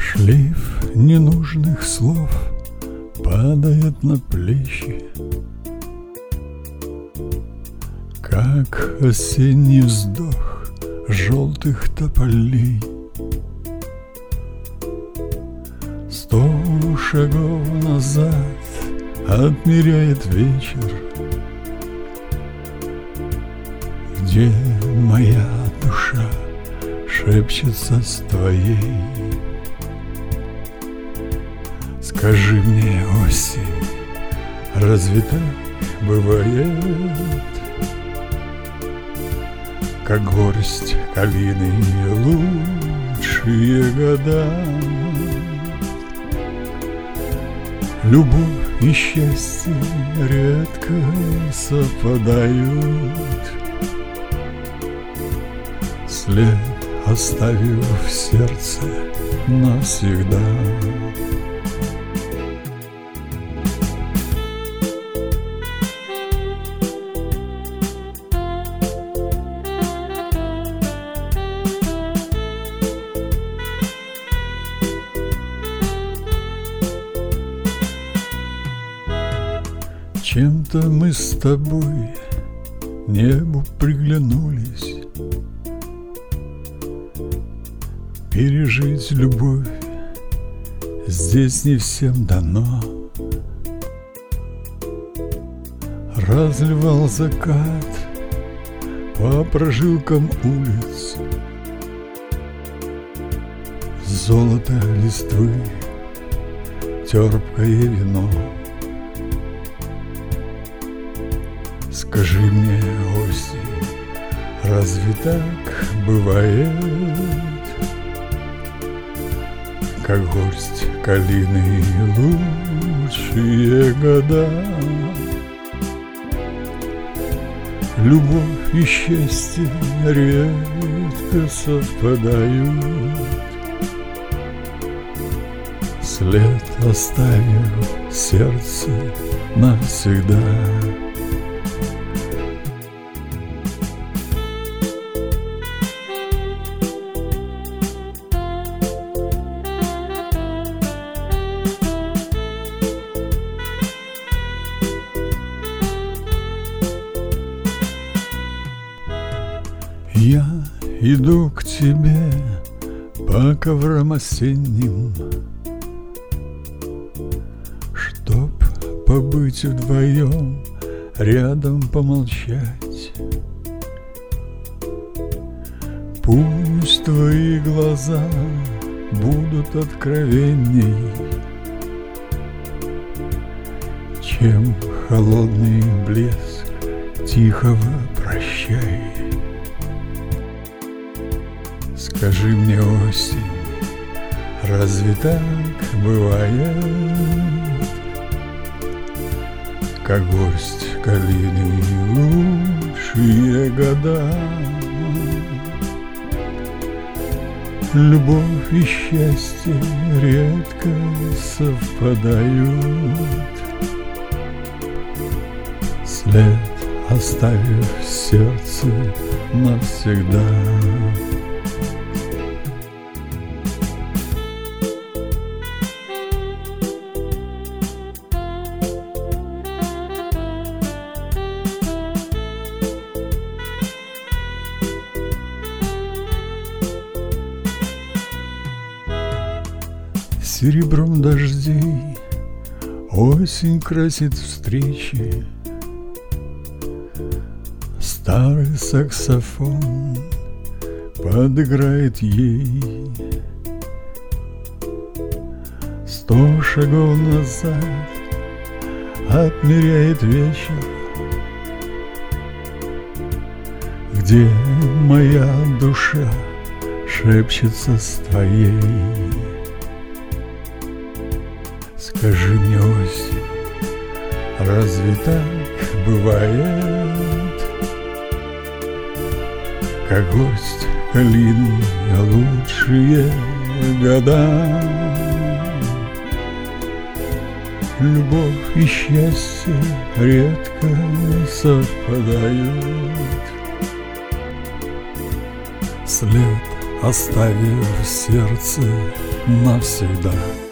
Шлейф ненужных слов падает на плечи, как осенний вздох желтых тополей. 100 шагов назад отмеряет вечер, где моя душа шепчется с твоей. Скажи мне, осень, разве так бывает? Как горсть калины лучшие года. Любовь и счастье редко совпадают, след оставив в сердце навсегда. Чем-то мы с тобой небу приглянулись. Пережить любовь здесь не всем дано. Разливал закат по прожилкам улиц золото листвы, терпкое вино. Скажи мне, осень, разве так бывает? Как горсть калины лучшие года. Любовь и счастье редко совпадают, след оставив в сердце навсегда. Я иду к тебе по коврам осенним, чтоб побыть вдвоем, рядом помолчать. Пусть твои глаза будут откровенней, чем холодный блеск тихого прощай. Скажи мне, осень, разве так бывает? Как горсть калины лучшие года. Любовь и счастье редко совпадают, след оставив в сердце навсегда. Серебром дождей осень красит встречи. Старый саксофон подыграет ей. 100 шагов назад отмеряет вечер, где моя душа шепчется с твоей. Скажи мне, осень, разве так бывает? Как горсть калины лучшие года. Любовь и счастье редко совпадают, след оставив сердце навсегда.